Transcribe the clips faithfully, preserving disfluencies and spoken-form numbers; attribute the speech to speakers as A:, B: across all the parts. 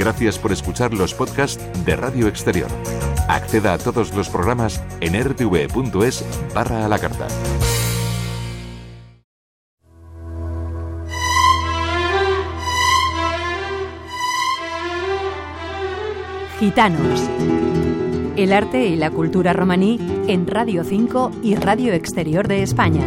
A: Gracias por escuchar los podcasts de Radio Exterior. Acceda a todos los programas en r t v punto es barra a la carta.
B: Gitanos. El arte y la cultura romaní en Radio cinco y Radio Exterior de España.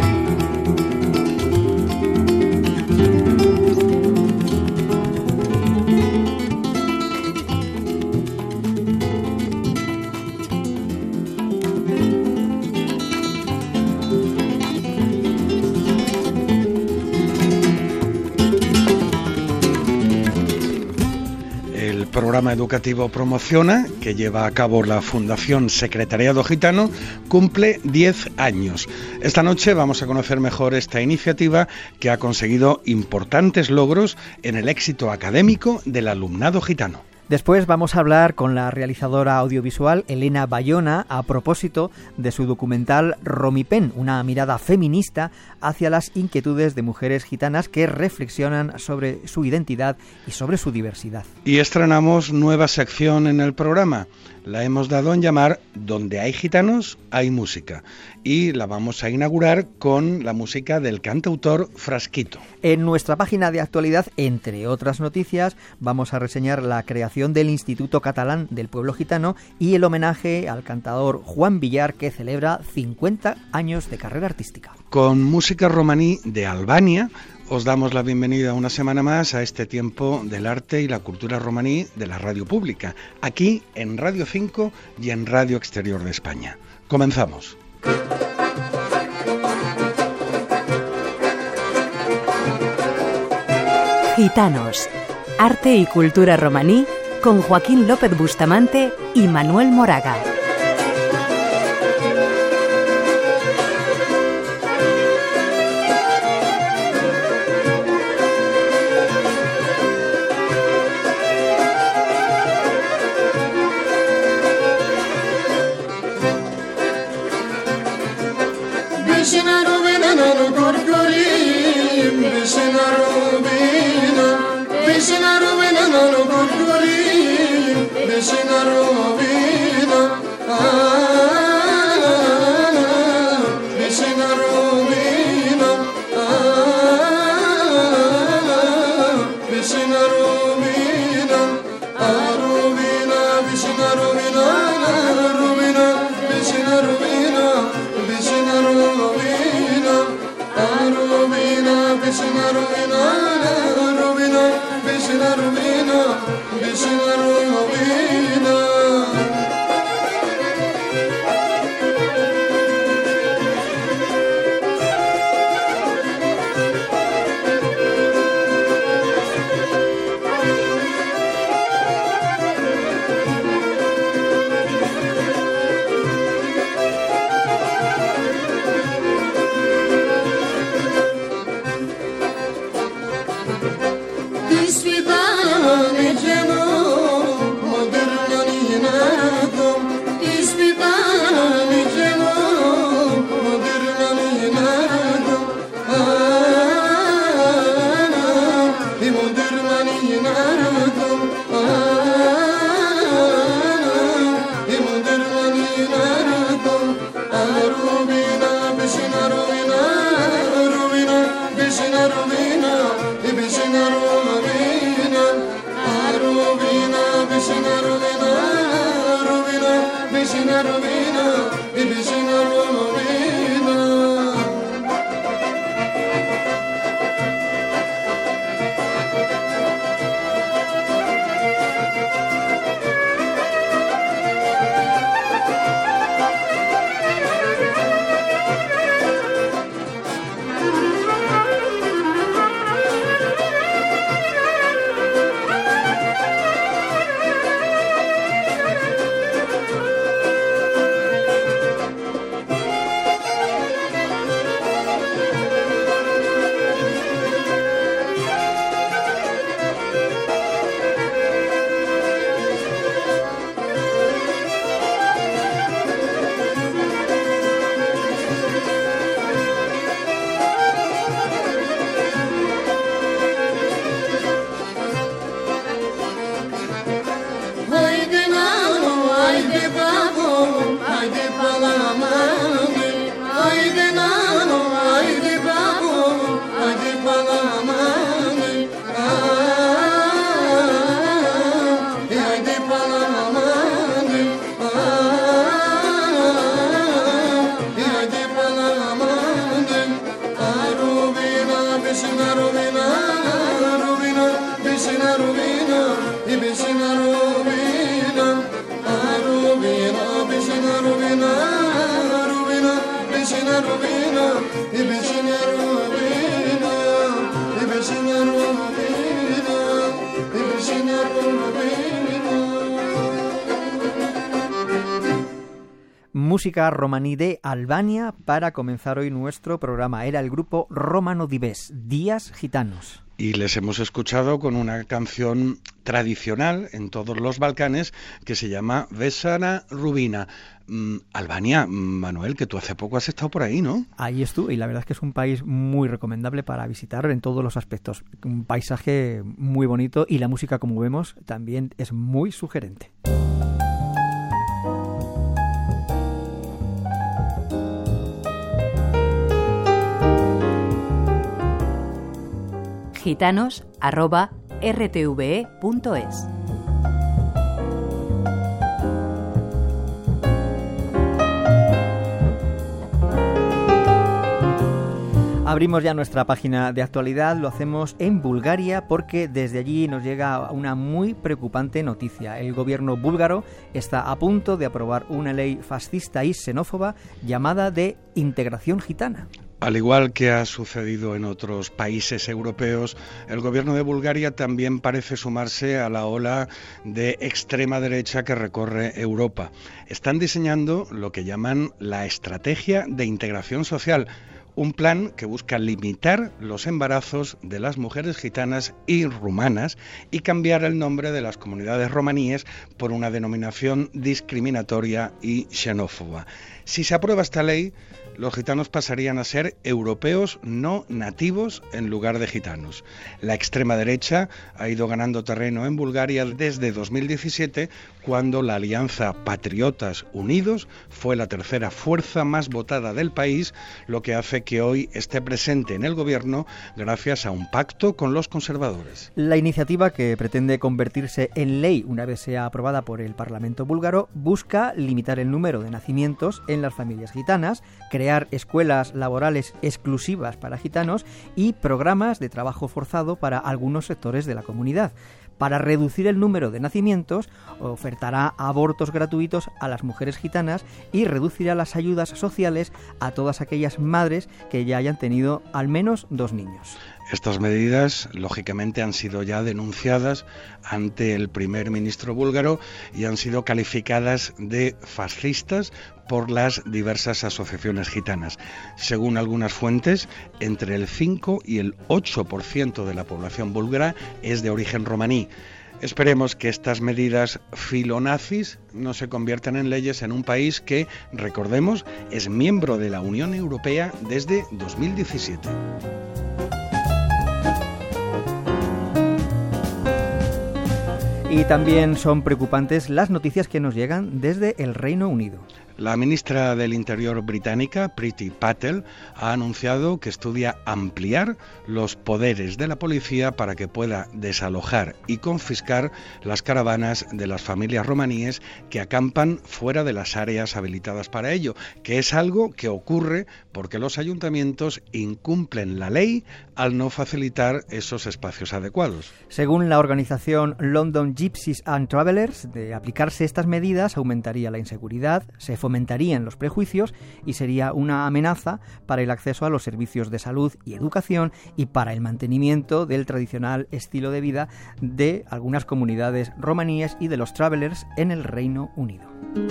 C: Programa educativo Promociona, que lleva a cabo la Fundación Secretariado Gitano, cumple diez años. Esta noche vamos a conocer mejor esta iniciativa que ha conseguido importantes logros en el éxito académico del alumnado gitano.
D: Después vamos a hablar con la realizadora audiovisual Elena Bayona a propósito de su documental Romipen, una mirada feminista hacia las inquietudes de mujeres gitanas que reflexionan sobre su identidad y sobre su diversidad. Y estrenamos nueva sección en el programa. La hemos dado en llamar Donde hay gitanos, hay música. Y la vamos a inaugurar con la música del cantautor Frasquito. En nuestra página de actualidad, entre otras noticias, vamos a reseñar la creación del Instituto Catalán del Pueblo Gitano y el homenaje al cantador Juan Villar, que celebra cincuenta años de carrera artística. Con música romaní de Albania, os damos la bienvenida una semana más a este tiempo del arte y la cultura romaní de la radio pública, aquí en Radio cinco y en Radio Exterior de España. Comenzamos.
B: Gitanos, arte y cultura romaní con Joaquín López Bustamante y Manuel Moraga.
E: piscina rubina, y piscina rubina, ah, rubina, piscina rubina, rubina, piscina rubina, y piscina rubina, y piscina rubina, y piscina rubina.
D: Música romaní de Albania para comenzar hoy nuestro programa. Era el grupo Romano Dives, Días Gitanos.
C: Y les hemos escuchado con una canción tradicional en todos los Balcanes que se llama Vesana Rubina. Mm, Albania, Manuel, que tú hace poco has estado por ahí, ¿no?
D: Ahí estuve, y la verdad es que es un país muy recomendable para visitar en todos los aspectos. Un paisaje muy bonito y la música, como vemos, también es muy sugerente.
B: gitanos arroba r t v e punto es.
D: Abrimos ya nuestra página de actualidad, lo hacemos en Bulgaria porque desde allí nos llega una muy preocupante noticia. El gobierno búlgaro está a punto de aprobar una ley fascista y xenófoba llamada de integración gitana.
C: Al igual que ha sucedido en otros países europeos, el gobierno de Bulgaria también parece sumarse a la ola de extrema derecha que recorre Europa. Están diseñando lo que llaman la estrategia de integración social, un plan que busca limitar los embarazos de las mujeres gitanas y rumanas y cambiar el nombre de las comunidades romaníes por una denominación discriminatoria y xenófoba. Si se aprueba esta ley, los gitanos pasarían a ser europeos no nativos en lugar de gitanos. La extrema derecha ha ido ganando terreno en Bulgaria desde dos mil diecisiete, cuando la Alianza Patriotas Unidos fue la tercera fuerza más votada del país, lo que hace que hoy esté presente en el gobierno gracias a un pacto con los conservadores.
D: La iniciativa, que pretende convertirse en ley una vez sea aprobada por el Parlamento búlgaro, busca limitar el número de nacimientos en las familias gitanas, crear escuelas laborales exclusivas para gitanos y programas de trabajo forzado para algunos sectores de la comunidad. Para reducir el número de nacimientos, ofertará abortos gratuitos a las mujeres gitanas y reducirá las ayudas sociales a todas aquellas madres que ya hayan tenido al menos dos niños.
C: Estas medidas, lógicamente, han sido ya denunciadas ante el primer ministro búlgaro y han sido calificadas de fascistas por las diversas asociaciones gitanas. Según algunas fuentes, entre el cinco y el ocho por ciento de la población búlgara es de origen romaní. Esperemos que estas medidas filonazis no se conviertan en leyes en un país que, recordemos, es miembro de la Unión Europea desde dos mil diecisiete.
D: Y también son preocupantes las noticias que nos llegan desde el Reino Unido.
C: La ministra del Interior británica, Priti Patel, ha anunciado que estudia ampliar los poderes de la policía para que pueda desalojar y confiscar las caravanas de las familias romaníes que acampan fuera de las áreas habilitadas para ello, que es algo que ocurre porque los ayuntamientos incumplen la ley al no facilitar esos espacios adecuados.
D: Según la organización London Gypsies and Travellers, de aplicarse estas medidas aumentaría la inseguridad, se fomentarían los prejuicios y sería una amenaza para el acceso a los servicios de salud y educación y para el mantenimiento del tradicional estilo de vida de algunas comunidades romaníes y de los travellers en el Reino Unido.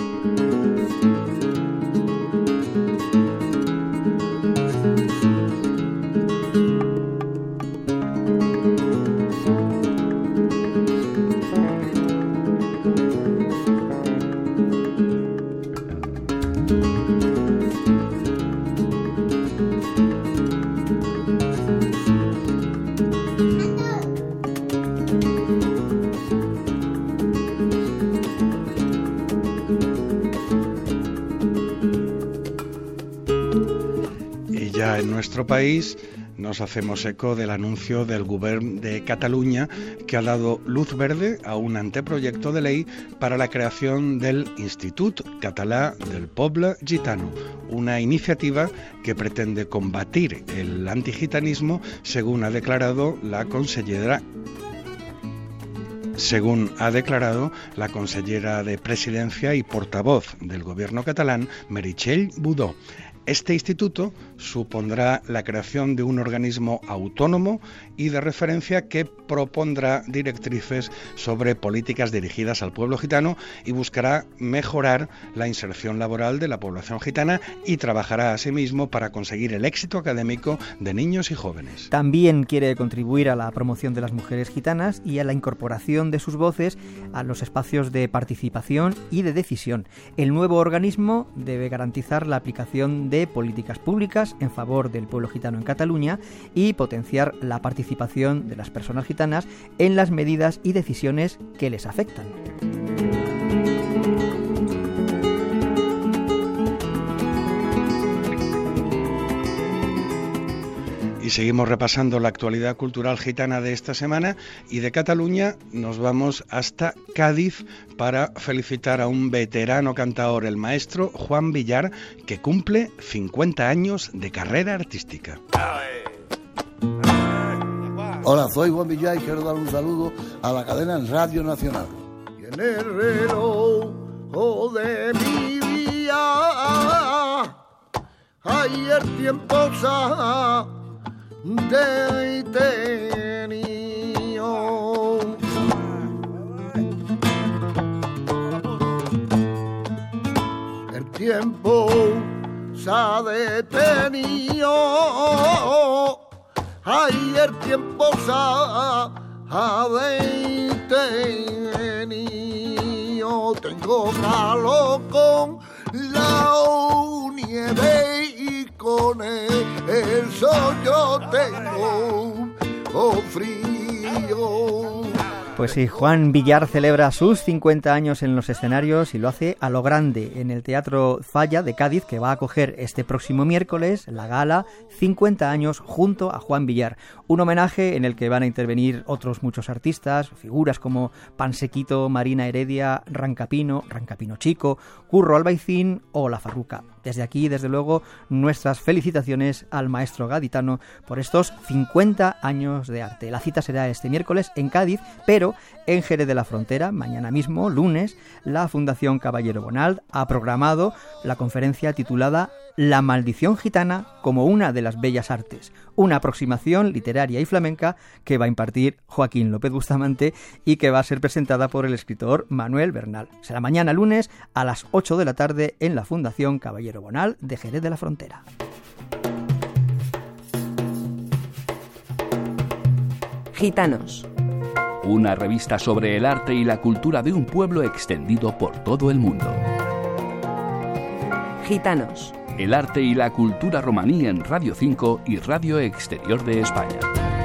C: En nuestro país nos hacemos eco del anuncio del Govern de Cataluña, que ha dado luz verde a un anteproyecto de ley para la creación del Institut Català del Poble Gitano, una iniciativa que pretende combatir el antigitanismo, según ha declarado la consellera según ha declarado la consellera de Presidencia y portavoz del gobierno catalán, Meritxell Budó. Este instituto supondrá la creación de un organismo autónomo y de referencia que propondrá directrices sobre políticas dirigidas al pueblo gitano y buscará mejorar la inserción laboral de la población gitana y trabajará asimismo para conseguir el éxito académico de niños y jóvenes.
D: También quiere contribuir a la promoción de las mujeres gitanas y a la incorporación de sus voces a los espacios de participación y de decisión. El nuevo organismo debe garantizar la aplicación de políticas públicas en favor del pueblo gitano en Cataluña y potenciar la participación de las personas gitanas en las medidas y decisiones que les afectan.
C: Y seguimos repasando la actualidad cultural gitana de esta semana, y de Cataluña nos vamos hasta Cádiz para felicitar a un veterano cantaor, el maestro Juan Villar, que cumple cincuenta años de carrera artística.
F: Hola, soy Juan Villar y quiero dar un saludo a la cadena Radio Nacional. Y en el reloj de mi día, ay, el tiempo sa detenido. El tiempo se ha detenido. Ay, el tiempo se ha detenido. Tengo calor con la nieve y con el sol yo tengo oh, frío.
D: Pues sí, Juan Villar celebra sus cincuenta años en los escenarios y lo hace a lo grande en el Teatro Falla de Cádiz, que va a acoger este próximo miércoles la gala cincuenta años junto a Juan Villar. Un homenaje en el que van a intervenir otros muchos artistas, figuras como Pansequito, Marina Heredia, Rancapino, Rancapino Chico, Curro Albaicín o La Farruca. Desde aquí, desde luego, nuestras felicitaciones al maestro gaditano por estos cincuenta años de arte. La cita será este miércoles en Cádiz, pero en Jerez de la Frontera, mañana mismo, lunes, la Fundación Caballero Bonald ha programado la conferencia titulada La maldición gitana como una de las bellas artes, una aproximación literaria y flamenca que va a impartir Joaquín López Bustamante y que va a ser presentada por el escritor Manuel Bernal. Será mañana lunes a las ocho de la tarde en la Fundación Caballero Bonald de Jerez de la Frontera.
B: Gitanos.
G: Una revista sobre el arte y la cultura de un pueblo extendido por todo el mundo.
B: Gitanos.
G: El arte y la cultura romaní en Radio cinco y Radio Exterior de España.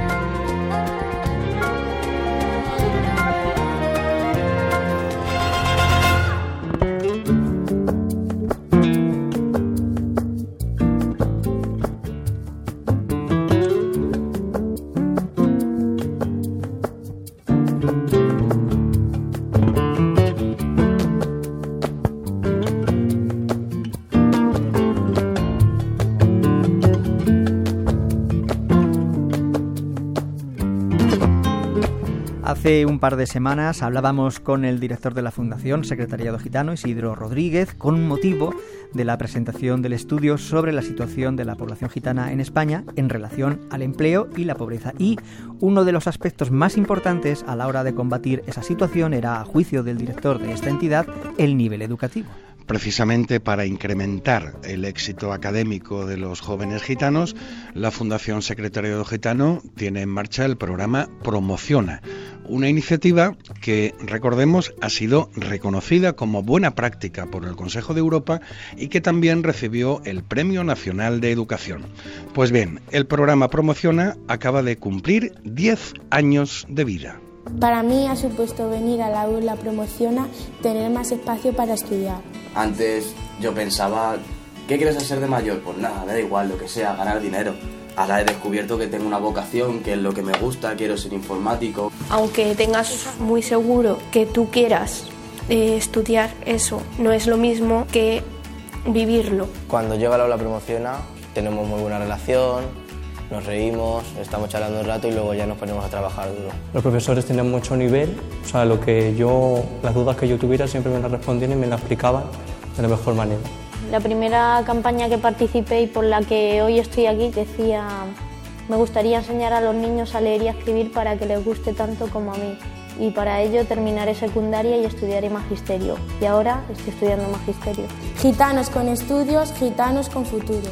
D: Hace un par de semanas hablábamos con el director de la Fundación Secretariado Gitano, Isidro Rodríguez, con motivo de la presentación del estudio sobre la situación de la población gitana en España en relación al empleo y la pobreza. Y uno de los aspectos más importantes a la hora de combatir esa situación era, a juicio del director de esta entidad, el nivel educativo.
C: Precisamente para incrementar el éxito académico de los jóvenes gitanos, la Fundación Secretariado Gitano tiene en marcha el programa Promociona, una iniciativa que, recordemos, ha sido reconocida como buena práctica por el Consejo de Europa y que también recibió el Premio Nacional de Educación. Pues bien, el programa Promociona acaba de cumplir diez años de vida.
H: Para mí ha supuesto venir a la aula Promociona, tener más espacio para estudiar.
I: Antes yo pensaba, ¿qué quieres hacer de mayor? Pues nada, me da igual, lo que sea, ganar dinero. Ahora he descubierto que tengo una vocación, que es lo que me gusta, quiero ser informático.
J: Aunque tengas muy seguro que tú quieras eh, estudiar eso, no es lo mismo que vivirlo.
K: Cuando llego a la aula Promociona tenemos muy buena relación,
I: nos reímos, estamos charlando un rato y luego ya nos ponemos a trabajar duro.
K: Los profesores tenían mucho nivel, o sea, lo que yo, las dudas que yo tuviera siempre me las respondían y me las explicaban de la mejor manera.
L: La primera campaña que participé y por la que hoy estoy aquí decía: me gustaría enseñar a los niños a leer y a escribir para que les guste tanto como a mí. Y para ello terminaré secundaria y estudiaré magisterio. Y ahora estoy estudiando magisterio.
H: Gitanos con estudios, gitanos con futuro.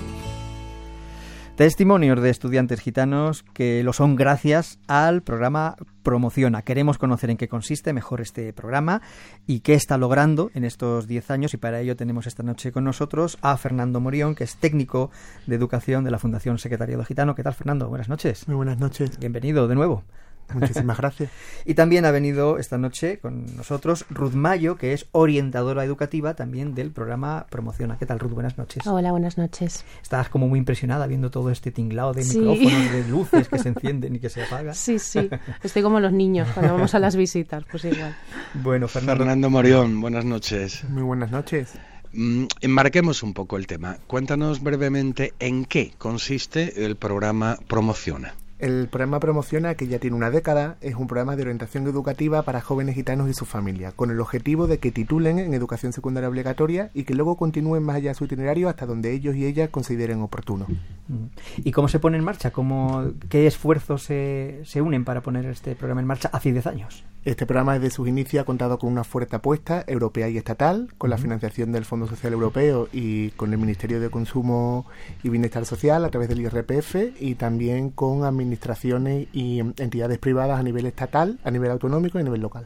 D: Testimonios de estudiantes gitanos que lo son gracias al programa Promociona. Queremos conocer en qué consiste mejor este programa y qué está logrando en estos diez años, y para ello tenemos esta noche con nosotros a Fernando Morión, que es técnico de educación de la Fundación Secretariado Gitano. ¿Qué tal, Fernando? Buenas noches.
M: Muy buenas noches.
D: Bienvenido de nuevo.
M: Muchísimas gracias.
D: Y también ha venido esta noche con nosotros Ruth Mayo, que es orientadora educativa también del programa Promociona. ¿Qué tal, Ruth? Buenas noches.
N: Hola, buenas noches.
D: Estás como muy impresionada viendo todo este tinglado de
N: sí.
D: micrófonos, de luces que se encienden y que se apagan.
N: Sí, sí. Estoy como los niños cuando vamos a las visitas, pues igual.
C: Bueno, Fernando, Fernando Morión, buenas noches.
M: Muy buenas noches.
C: Mm, enmarquemos un poco el tema. Cuéntanos brevemente en qué consiste el programa Promociona.
M: El programa Promociona, que ya tiene una década, es un programa de orientación educativa para jóvenes gitanos y su familia, con el objetivo de que titulen en educación secundaria obligatoria y que luego continúen más allá de su itinerario hasta donde ellos y ellas consideren oportuno.
D: ¿Y cómo se pone en marcha? ¿Cómo, ¿Qué esfuerzos se, se unen para poner este programa en marcha hace diez años?
M: Este programa desde sus inicios ha contado con una fuerte apuesta europea y estatal, con la financiación del Fondo Social Europeo y con el Ministerio de Consumo y Bienestar Social a través del I R P F, y también con administraciones y entidades privadas a nivel estatal, a nivel autonómico y a nivel local.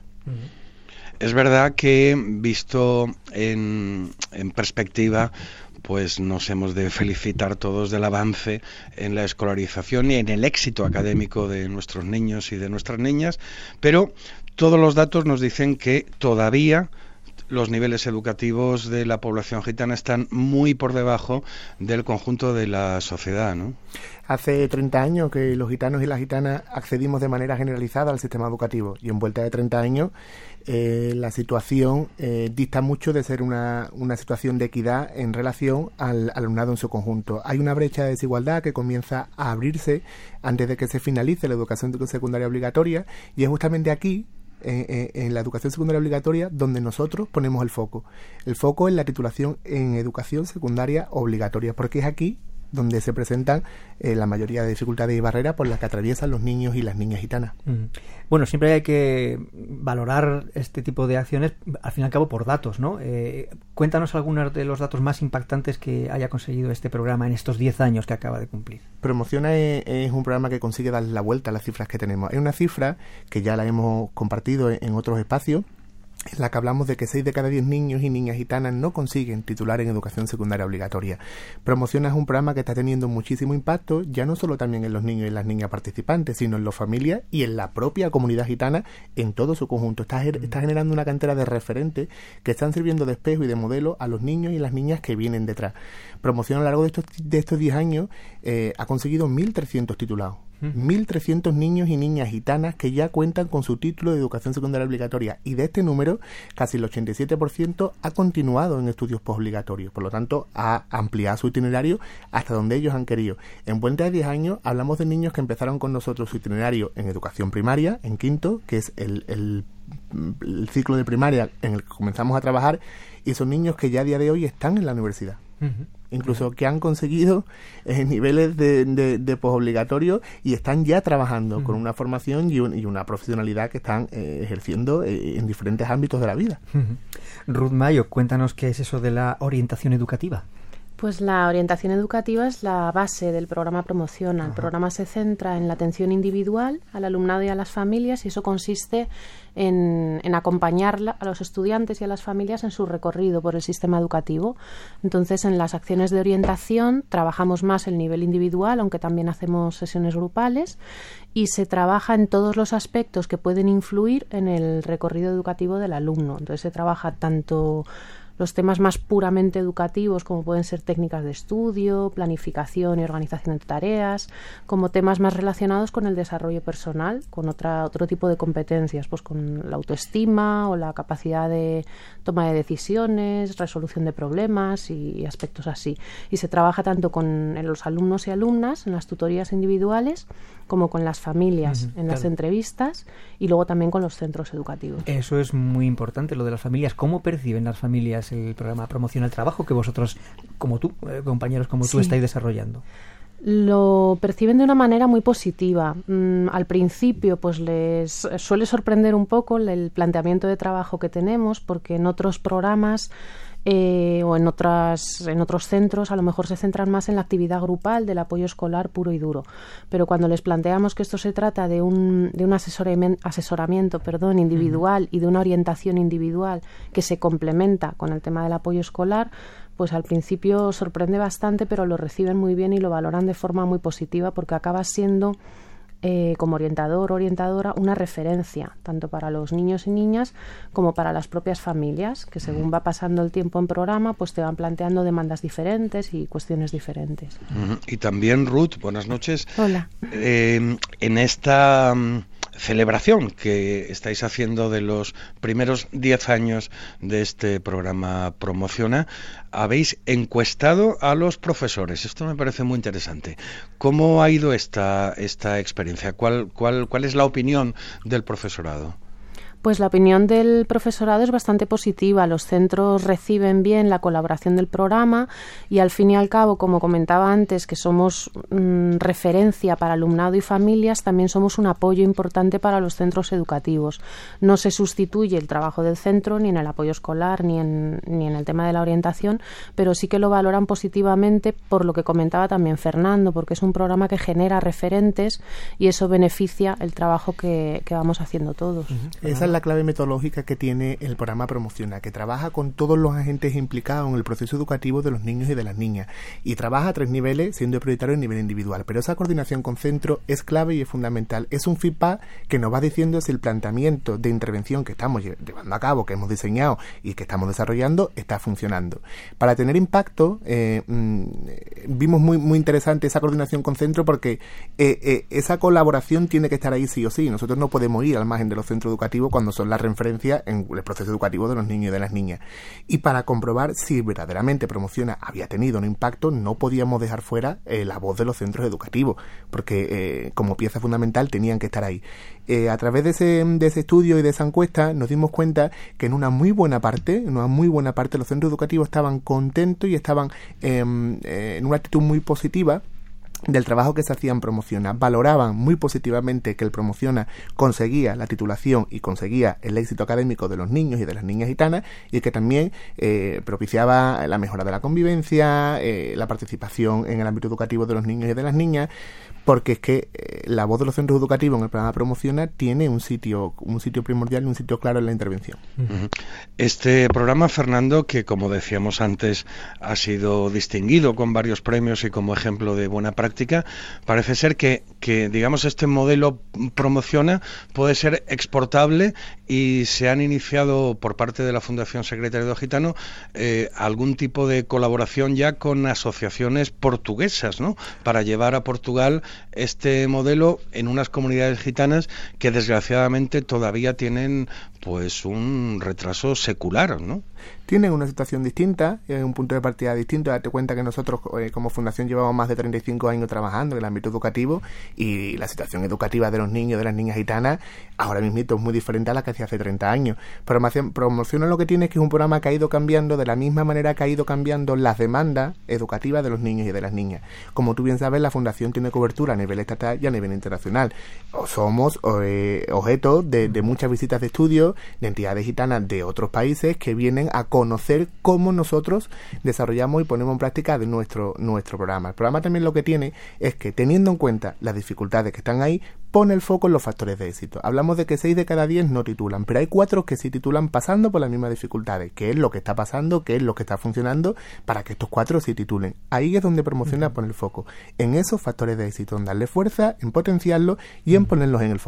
C: Es verdad que, visto en, en perspectiva, pues nos hemos de felicitar todos del avance en la escolarización y en el éxito académico de nuestros niños y de nuestras niñas, pero todos los datos nos dicen que todavía los niveles educativos de la población gitana están muy por debajo del conjunto de la sociedad, ¿no?
M: Hace treinta años que los gitanos y las gitanas accedimos de manera generalizada al sistema educativo, y en vuelta de treinta años eh, la situación eh, dista mucho de ser una, una situación de equidad en relación al, al alumnado en su conjunto. Hay una brecha de desigualdad que comienza a abrirse antes de que se finalice la educación secundaria obligatoria, y es justamente aquí, En, en la educación secundaria obligatoria, donde nosotros ponemos el foco. El foco en la titulación en educación secundaria obligatoria, porque es aquí donde se presentan eh, la mayoría de dificultades y barreras por las que atraviesan los niños y las niñas gitanas.
D: Mm. Bueno, siempre hay que valorar este tipo de acciones, al fin y al cabo, por datos, ¿no? Eh, cuéntanos algunos de los datos más impactantes que haya conseguido este programa en estos diez años que acaba de cumplir.
M: Promociona es, es un programa que consigue dar la vuelta a las cifras que tenemos. Hay una cifra que ya la hemos compartido en, en otros espacios, en la que hablamos de que seis de cada diez niños y niñas gitanas no consiguen titular en educación secundaria obligatoria. Promociona es un programa que está teniendo muchísimo impacto, ya no solo también en los niños y las niñas participantes, sino en las familias y en la propia comunidad gitana en todo su conjunto. Está, está generando una cantera de referentes que están sirviendo de espejo y de modelo a los niños y las niñas que vienen detrás. Promociona a lo largo de estos de estos diez años eh, ha conseguido mil trescientos titulados. mil trescientos niños y niñas gitanas que ya cuentan con su título de educación secundaria obligatoria, y de este número casi el ochenta y siete por ciento ha continuado en estudios postobligatorios, por lo tanto ha ampliado su itinerario hasta donde ellos han querido. En vuelta de diez años hablamos de niños que empezaron con nosotros su itinerario en educación primaria, en quinto, que es el, el, el ciclo de primaria en el que comenzamos a trabajar, y son niños que ya a día de hoy están en la universidad. Uh-huh. Incluso que han conseguido eh, niveles de, de, de posobligatorio y están ya trabajando uh-huh. con una formación y, un, y una profesionalidad que están eh, ejerciendo eh, en diferentes ámbitos de la vida.
D: Uh-huh. Ruth Mayo, cuéntanos qué es eso de la orientación educativa.
N: Pues la orientación educativa es la base del programa Promociona. El Ajá. programa se centra en la atención individual al alumnado y a las familias, y eso consiste en, en acompañar a los estudiantes y a las familias en su recorrido por el sistema educativo. Entonces, en las acciones de orientación trabajamos más el nivel individual, aunque también hacemos sesiones grupales, y se trabaja en todos los aspectos que pueden influir en el recorrido educativo del alumno. Entonces, se trabaja tanto los temas más puramente educativos, como pueden ser técnicas de estudio, planificación y organización de tareas, como temas más relacionados con el desarrollo personal, con otra, otro tipo de competencias, pues con la autoestima o la capacidad de toma de decisiones, resolución de problemas y, y aspectos así. Y se trabaja tanto con los alumnos y alumnas en las tutorías individuales como con las familias uh-huh, en las claro. entrevistas y luego también con los centros educativos.
D: Eso es muy importante, lo de las familias. ¿Cómo perciben las familias el programa Promociona el Trabajo que vosotros, como tú, eh, compañeros como sí. tú, estáis desarrollando?
N: Lo perciben de una manera muy positiva. Mm, al principio pues les suele sorprender un poco el planteamiento de trabajo que tenemos, porque en otros programas Eh, o en otras en otros centros a lo mejor se centran más en la actividad grupal del apoyo escolar puro y duro, pero cuando les planteamos que esto se trata de un, de un asesoramiento, asesoramiento perdón, individual uh-huh. y de una orientación individual que se complementa con el tema del apoyo escolar, pues al principio sorprende bastante, pero lo reciben muy bien y lo valoran de forma muy positiva, porque acaba siendo Eh, como orientador o orientadora una referencia tanto para los niños y niñas como para las propias familias, que según va pasando el tiempo en programa pues te van planteando demandas diferentes y cuestiones diferentes.
C: Uh-huh. Y también, Ruth, buenas noches.
N: Hola.
C: Eh, en esta um, celebración que estáis haciendo de los primeros diez años de este programa Promociona, habéis encuestado a los profesores. Esto me parece muy interesante. ¿Cómo ha ido esta, esta experiencia? ¿Cuál, cuál, ¿Cuál es la opinión del profesorado?
N: Pues la opinión del profesorado es bastante positiva. Los centros reciben bien la colaboración del programa y, al fin y al cabo, como comentaba antes, que somos mmm, referencia para alumnado y familias, también somos un apoyo importante para los centros educativos. No se sustituye el trabajo del centro ni en el apoyo escolar ni en, ni en el tema de la orientación, pero sí que lo valoran positivamente por lo que comentaba también Fernando, porque es un programa que genera referentes y eso beneficia el trabajo que, que vamos haciendo todos.
M: Uh-huh. Esa es la clave metodológica que tiene el programa Promociona, que trabaja con todos los agentes implicados en el proceso educativo de los niños y de las niñas, y trabaja a tres niveles, siendo prioritario el nivel individual, pero esa coordinación con centro es clave y es fundamental. Es un feedback que nos va diciendo si el planteamiento de intervención que estamos llevando a cabo, que hemos diseñado y que estamos desarrollando, está funcionando. Para tener impacto, eh, mmm, vimos muy, muy interesante esa coordinación con centro, porque eh, eh, esa colaboración tiene que estar ahí sí o sí. Nosotros no podemos ir al margen de los centros educativos cuando son la referencia en el proceso educativo de los niños y de las niñas. Y para comprobar si verdaderamente Promociona había tenido un impacto, no podíamos dejar fuera eh, la voz de los centros educativos, porque eh, como pieza fundamental tenían que estar ahí. Eh, a través de ese, de ese estudio y de esa encuesta nos dimos cuenta que en una muy buena parte, en una muy buena parte los centros educativos estaban contentos y estaban eh, eh, en una actitud muy positiva del trabajo que se hacía en Promociona. Valoraban muy positivamente que el Promociona conseguía la titulación y conseguía el éxito académico de los niños y de las niñas gitanas, y que también eh, propiciaba la mejora de la convivencia, eh, la participación en el ámbito educativo de los niños y de las niñas, porque es que eh, la voz de los centros educativos en el programa Promociona tiene un sitio un sitio primordial y un sitio claro en la intervención.
C: Uh-huh. Este programa, Fernando, que como decíamos antes ha sido distinguido con varios premios y como ejemplo de buena práctica, parece ser que, que digamos este modelo Promociona puede ser exportable, y se han iniciado por parte de la Fundación Secretariado Gitano eh, algún tipo de colaboración ya con asociaciones portuguesas, ¿no?, para llevar a Portugal este modelo en unas comunidades gitanas que desgraciadamente todavía tienen pues un retraso secular, ¿no?
M: Tienen una situación distinta, eh, un punto de partida distinto. Date cuenta que nosotros eh, como fundación llevamos más de treinta y cinco años trabajando en el ámbito educativo, y la situación educativa de los niños y de las niñas gitanas ahora mismo es muy diferente a la que hacía hace treinta años. Promoción, Promociona lo que tiene es que es un programa que ha ido cambiando de la misma manera que ha ido cambiando las demandas educativas de los niños y de las niñas. Como tú bien sabes, la fundación tiene cobertura a nivel estatal y a nivel internacional. O somos eh, objeto de, de muchas visitas de estudio de entidades gitanas de otros países que vienen a conocer cómo nosotros desarrollamos y ponemos en práctica de nuestro, nuestro programa. El programa también lo que tiene es que, teniendo en cuenta las dificultades que están ahí, pone el foco en los factores de éxito. Hablamos de que seis de cada diez no titulan, pero hay cuatro que sí titulan pasando por las mismas dificultades. ¿Qué es lo que está pasando? ¿Qué es lo que está funcionando para que estos cuatro sí titulen? Ahí es donde Promociona, uh-huh, pone el foco. En esos factores de éxito, en darle fuerza, en potenciarlos y en ponerlos en el foco.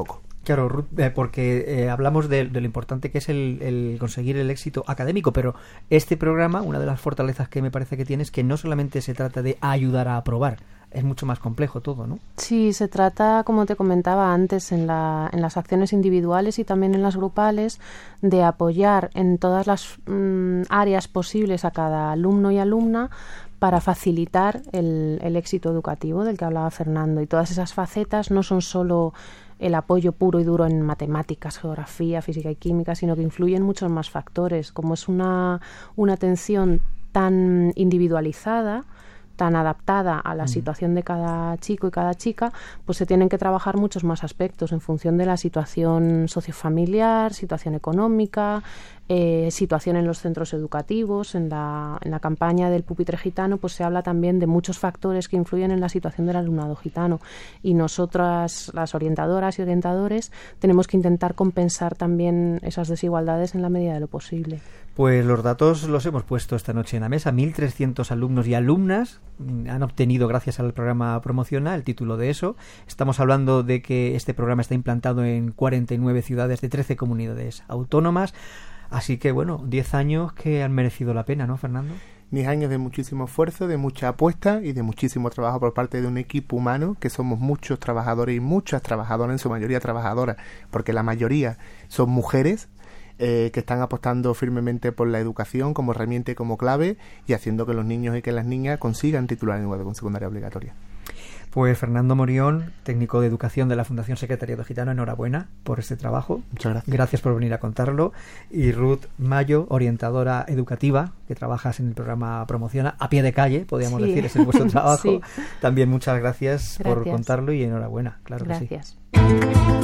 D: Claro, Ruth, eh, porque eh, hablamos de, de lo importante que es el, el conseguir el éxito académico, pero este programa, una de las fortalezas que me parece que tiene es que no solamente se trata de ayudar a aprobar, es mucho más complejo todo, ¿no?
N: Sí, se trata, como te comentaba antes, en, la, en las acciones individuales y también en las grupales, de apoyar en todas las mm, áreas posibles a cada alumno y alumna para facilitar el, el éxito educativo del que hablaba Fernando. Y todas esas facetas no son solo el apoyo puro y duro en matemáticas, geografía, física y química, sino que influyen muchos más factores, como es una, una atención tan individualizada, tan adaptada a la mm. situación de cada chico y cada chica, pues se tienen que trabajar muchos más aspectos en función de la situación sociofamiliar, situación económica, eh, situación en los centros educativos. En la, en la campaña del pupitre gitano pues se habla también de muchos factores que influyen en la situación del alumnado gitano, y nosotras, las orientadoras y orientadores, tenemos que intentar compensar también esas desigualdades en la medida de lo posible.
D: Pues los datos los hemos puesto esta noche en la mesa. mil trescientos alumnos y alumnas han obtenido, gracias al programa Promociona, el título de eso. Estamos hablando de que este programa está implantado en cuarenta y nueve ciudades de trece comunidades autónomas. Así que, bueno, diez años que han merecido la pena, ¿no, Fernando?
M: diez años de muchísimo esfuerzo, de mucha apuesta y de muchísimo trabajo por parte de un equipo humano, que somos muchos trabajadores y muchas trabajadoras, en su mayoría trabajadoras, porque la mayoría son mujeres, Eh, que están apostando firmemente por la educación como herramienta y como clave, y haciendo que los niños y que las niñas consigan titular en educación secundaria obligatoria.
D: Pues Fernando Morión, técnico de educación de la Fundación Secretariado Gitano, enhorabuena por este trabajo.
M: Muchas gracias.
D: Gracias por venir a contarlo. Y Ruth Mayo, orientadora educativa, que trabajas en el programa Promociona, a pie de calle, podríamos sí. decir, es el vuestro trabajo. Sí. También muchas gracias, gracias por contarlo y enhorabuena, claro
N: gracias.
D: que sí.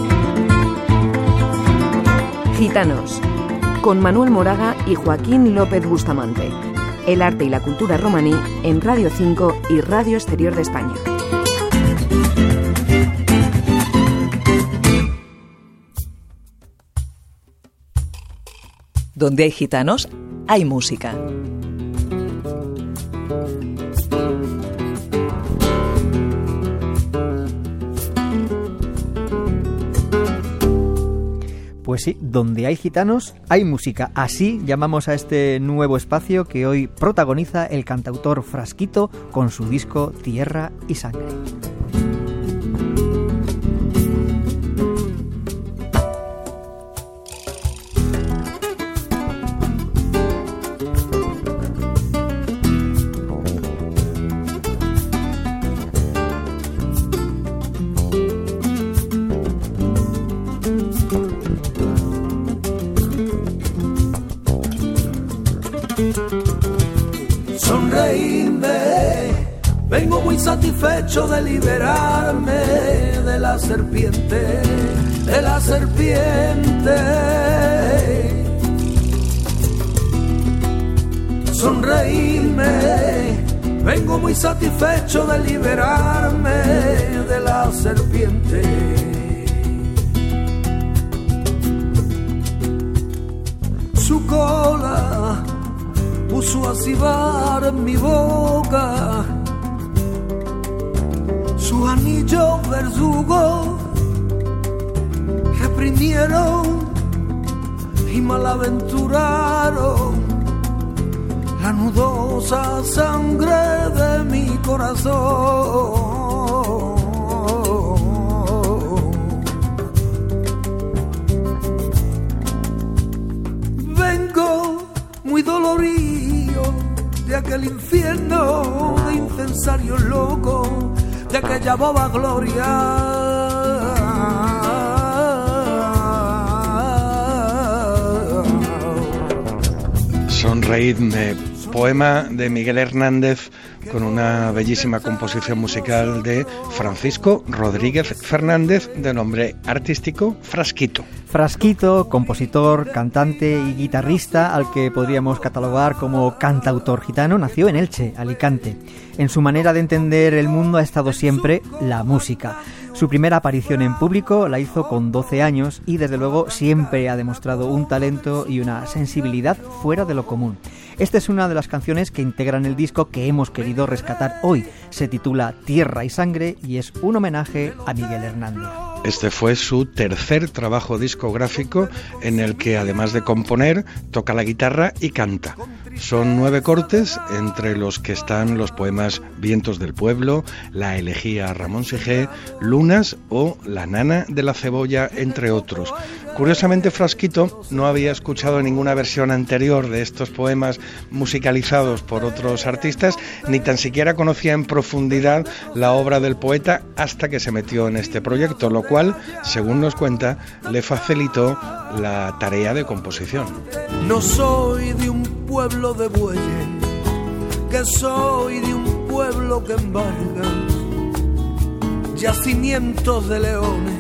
B: Gitanos, con Manuel Moraga y Joaquín López Bustamante. El arte y la cultura romaní en Radio cinco y Radio Exterior de España.
O: Donde hay gitanos, hay música.
D: Pues sí, donde hay gitanos, hay música. Así llamamos a este nuevo espacio que hoy protagoniza el cantautor Frasquito con su disco Tierra y Sangre.
P: Vengo muy satisfecho de liberarme de la serpiente, de la serpiente. Sonreírme, vengo muy satisfecho de liberarme de la serpiente. Su cola puso a silbar en mi boca, sus anillos verdugos reprimieron y malaventuraron la nudosa sangre de mi corazón. Vengo muy dolorido de aquel infierno de incensarios locos, de aquella boba gloria.
C: Sonreídme, poema de Miguel Hernández con una bellísima composición musical de Francisco Rodríguez Fernández, de nombre artístico Frasquito.
D: Frasquito, compositor, cantante y guitarrista al que podríamos catalogar como cantautor gitano, nació en Elche, Alicante. En su manera de entender el mundo ha estado siempre la música. Su primera aparición en público la hizo con doce años y desde luego siempre ha demostrado un talento y una sensibilidad fuera de lo común. Esta es una de las canciones que integran el disco que hemos querido rescatar hoy. Se titula Tierra y Sangre y es un homenaje a Miguel Hernández.
C: Este fue su tercer trabajo discográfico en el que, además de componer, toca la guitarra y canta. Son nueve cortes, entre los que están los poemas Vientos del Pueblo, La elegía a Ramón Sigé, Lunas o La nana de la cebolla, entre otros. Curiosamente, Frasquito no había escuchado ninguna versión anterior de estos poemas musicalizados por otros artistas, ni tan siquiera conocía en profundidad la obra del poeta hasta que se metió en este proyecto, lo cual, según nos cuenta, le facilitó la tarea de composición.
P: No soy de un pueblo de bueyes, que soy de un pueblo que embarga yacimientos de leones,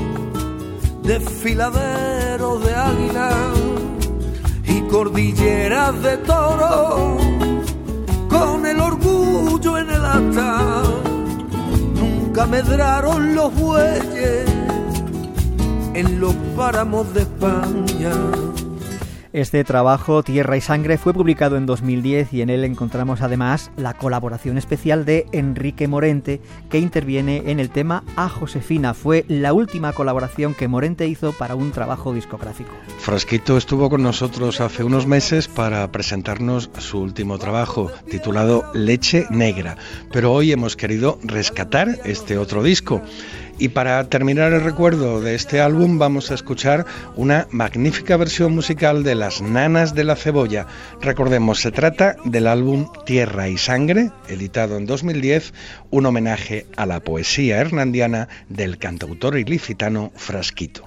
P: desfiladeros de águilas y cordilleras de toros, con el orgullo en el asta. Nunca medraron los bueyes en los páramos de España.
D: Este trabajo, Tierra y Sangre, fue publicado en dos mil diez y en él encontramos además la colaboración especial de Enrique Morente, que interviene en el tema A Josefina. Fue la última colaboración que Morente hizo para un trabajo discográfico.
C: Frasquito estuvo con nosotros hace unos meses para presentarnos su último trabajo, titulado Leche Negra, pero hoy hemos querido rescatar este otro disco. Y para terminar el recuerdo de este álbum vamos a escuchar una magnífica versión musical de Las nanas de la cebolla. Recordemos, se trata del álbum Tierra y Sangre, editado en dos mil diez, un homenaje a la poesía hernandiana del cantautor ilicitano Frasquito.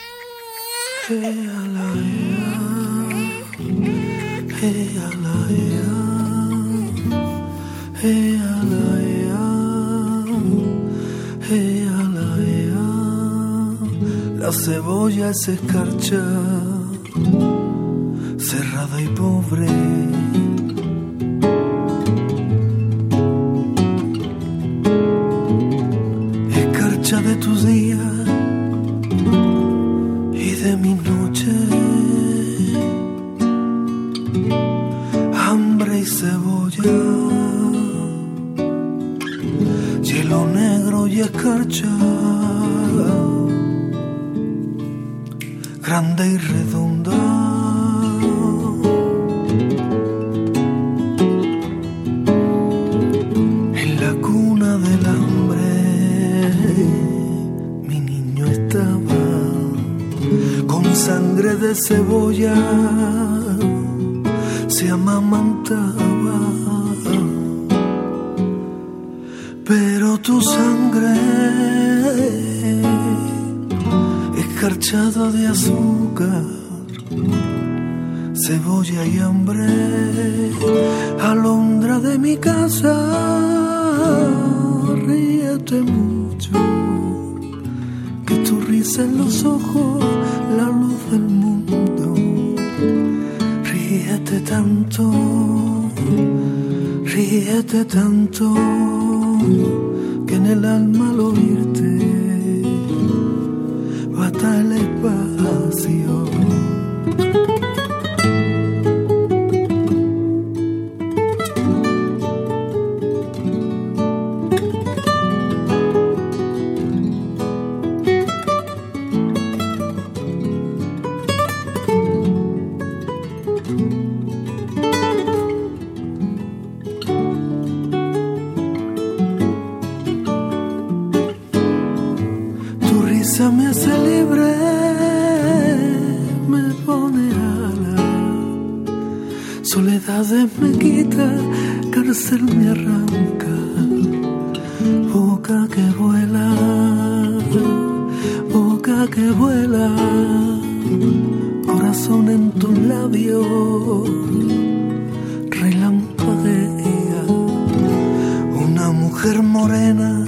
P: La cebolla es escarcha, cerrada y pobre. Escarcha de tus días y de mi noche. Hambre y cebolla, hielo negro y escarcha, grande y redonda. En la cuna del hambre mi niño estaba, con sangre de cebolla se amamantaba. Pero tu sangre, escarchada de azúcar, cebolla y hambre, alondra de mi casa, ríete mucho, que tu risa en los ojos, la luz del mundo. Ríete tanto, ríete tanto, que en el alma al oírte bata el espacio. Me hace libre, me pone ala, soledades me quita, cárcel me arranca, boca que vuela, boca que vuela, corazón en tus labios, relampaguea, una mujer morena,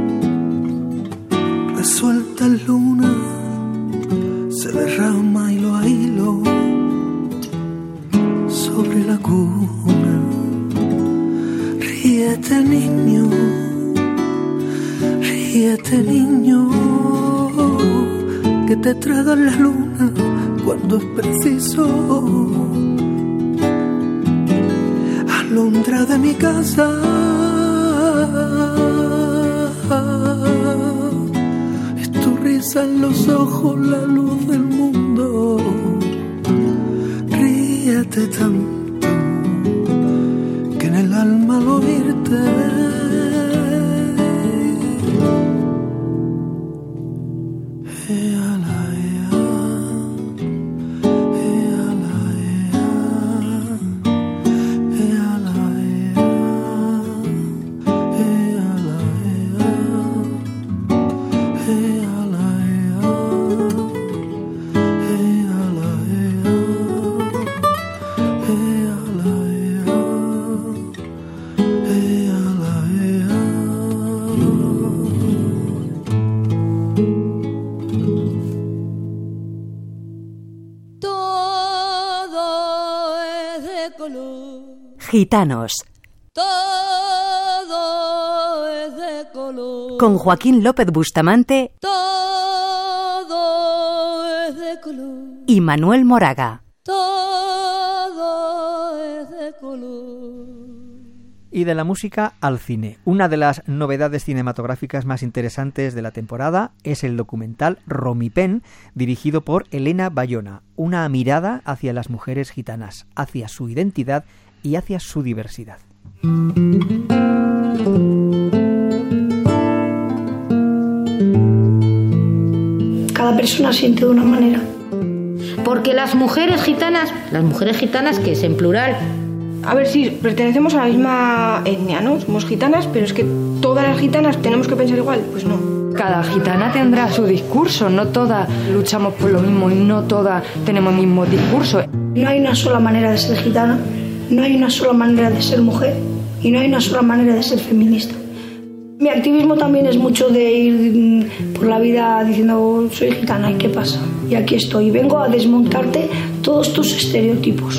P: suelta luna, se derrama hilo a hilo sobre la cuna. Ríete niño, ríete niño, que te tragan la luna cuando es preciso. Alondra de mi casa, risa en los ojos, la luz del mundo. Ríete tanto que en el alma al oírte
B: Gitanos.
Q: Todo es de color.
B: Con Joaquín López Bustamante.
Q: Todo es de color.
B: Y Manuel Moraga.
Q: Todo es de color.
D: Y de la música al cine. Una de las novedades cinematográficas más interesantes de la temporada es el documental Romipen, dirigido por Elena Bayona. Una mirada hacia las mujeres gitanas, hacia su identidad y hacia su diversidad.
R: Cada persona siente de una manera.
S: Porque las mujeres gitanas, las mujeres gitanas, que es en plural.
T: A ver, sí, pertenecemos a la misma etnia, ¿no? Somos gitanas, pero es que todas las gitanas tenemos que pensar igual, pues no.
U: Cada gitana tendrá su discurso, no todas luchamos por lo mismo y no todas tenemos el mismo discurso.
R: No hay una sola manera de ser gitana. No hay una sola manera de ser mujer y no hay una sola manera de ser feminista. Mi activismo también es mucho de ir por la vida diciendo soy gitana y qué pasa. Y aquí estoy. Vengo a desmontarte todos tus estereotipos.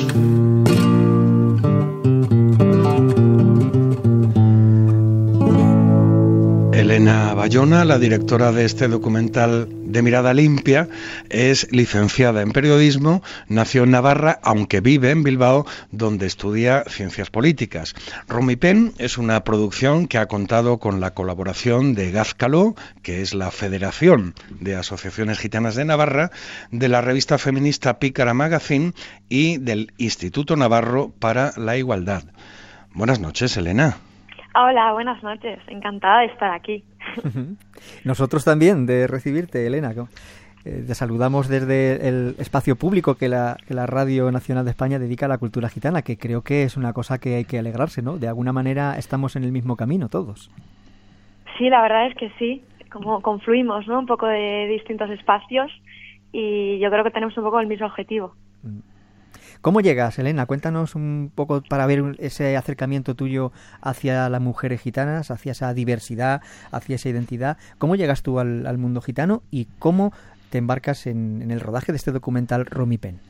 C: Elena Bayona, la directora de este documental de Mirada Limpia, es licenciada en periodismo, nació en Navarra, aunque vive en Bilbao, donde estudia ciencias políticas. Romipen es una producción que ha contado con la colaboración de Gazkaló, que es la Federación de Asociaciones Gitanas de Navarra, de la revista feminista Pícara Magazine y del Instituto Navarro para la Igualdad. Buenas noches, Elena.
V: Hola, buenas noches. Encantada de estar aquí.
D: Nosotros también de recibirte, Elena. Eh, te saludamos desde el espacio público que la, que la Radio Nacional de España dedica a la cultura gitana, que creo que es una cosa que hay que alegrarse, ¿no? De alguna manera estamos en el mismo camino todos.
V: Sí, la verdad es que sí. Como confluimos, ¿no? Un poco de distintos espacios y yo creo que tenemos un poco el mismo objetivo.
D: ¿Cómo llegas, Elena? Cuéntanos un poco para ver ese acercamiento tuyo hacia las mujeres gitanas, hacia esa diversidad, hacia esa identidad. ¿Cómo llegas tú al, al mundo gitano y cómo te embarcas en, en el rodaje de este documental Romipen?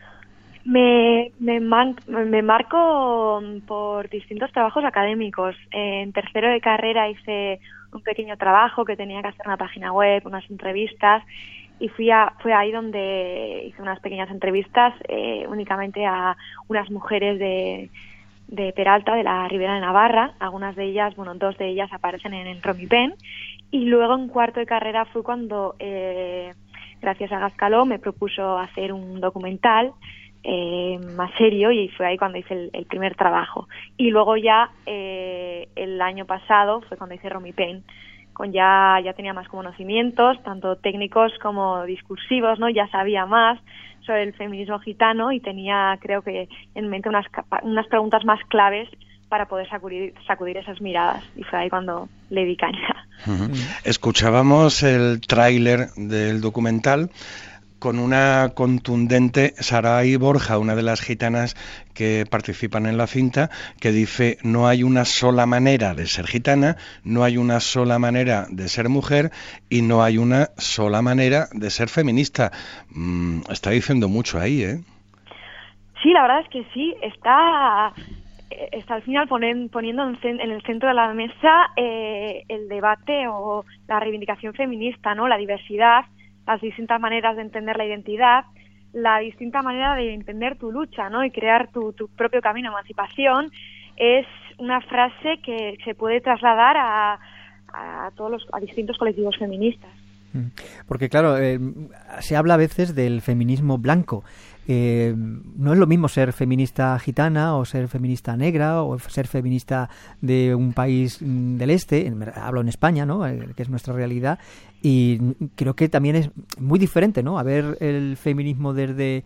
V: Me, me, man, me marco por distintos trabajos académicos. En tercero de carrera hice un pequeño trabajo que tenía que hacer una página web, unas entrevistas. Y fui a, fue ahí donde hice unas pequeñas entrevistas eh, únicamente a unas mujeres de, de Peralta, de la Ribera de Navarra. Algunas de ellas, bueno, dos de ellas aparecen en el Romipen. Y luego en cuarto de carrera fue cuando, eh, gracias a Gazkaló, me propuso hacer un documental eh, más serio y fue ahí cuando hice el, el primer trabajo. Y luego ya eh, el año pasado fue cuando hice Romipen. Con ya ya tenía más conocimientos, tanto técnicos como discursivos, ¿no? Ya sabía más sobre el feminismo gitano y tenía, creo que, en mente unas unas preguntas más claves para poder sacudir, sacudir esas miradas. Y fue ahí cuando le di caña.
C: Uh-huh. Escuchábamos el tráiler del documental con una contundente Sarai Borja, una de las gitanas que participan en la cinta, que dice: no hay una sola manera de ser gitana, no hay una sola manera de ser mujer y no hay una sola manera de ser feminista. Mm, está diciendo mucho ahí, ¿eh?
V: Sí, la verdad es que sí. Está, está al final ponen, poniendo en el centro de la mesa eh, el debate o la reivindicación feminista, ¿no? La diversidad, las distintas maneras de entender la identidad, la distinta manera de entender tu lucha, ¿no? Y crear tu, tu propio camino de emancipación. Es una frase que se puede trasladar a, a todos los a distintos colectivos feministas.
D: Porque claro, eh, se habla a veces del feminismo blanco. Eh, no es lo mismo ser feminista gitana o ser feminista negra o ser feminista de un país del este, hablo en España, ¿no? Eh, que es nuestra realidad, y creo que también es muy diferente, ¿no? A ver el feminismo desde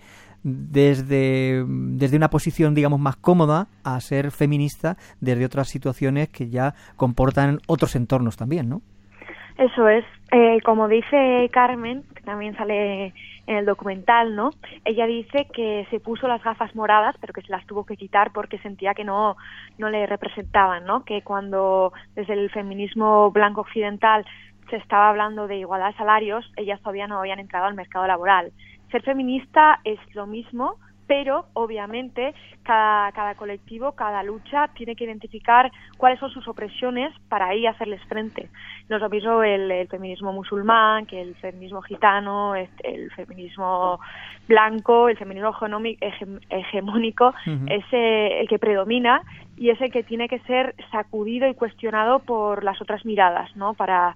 D: desde desde una posición, digamos, más cómoda a ser feminista desde otras situaciones que ya comportan otros entornos también, ¿no?
V: Eso es, eh, como dice Carmen, que también sale en el documental, ¿no? Ella dice que se puso las gafas moradas, pero que se las tuvo que quitar porque sentía que no, no le representaban, ¿no? Que cuando desde el feminismo blanco occidental se estaba hablando de igualdad de salarios, ellas todavía no habían entrado al mercado laboral. Ser feminista es lo mismo, pero obviamente cada, cada colectivo, cada lucha tiene que identificar cuáles son sus opresiones para ahí hacerles frente. No es lo mismo el, el feminismo musulmán que el feminismo gitano, el, el feminismo blanco, el feminismo hegemónico, uh-huh. es eh, el que predomina y es el que tiene que ser sacudido y cuestionado por las otras miradas, ¿no? Para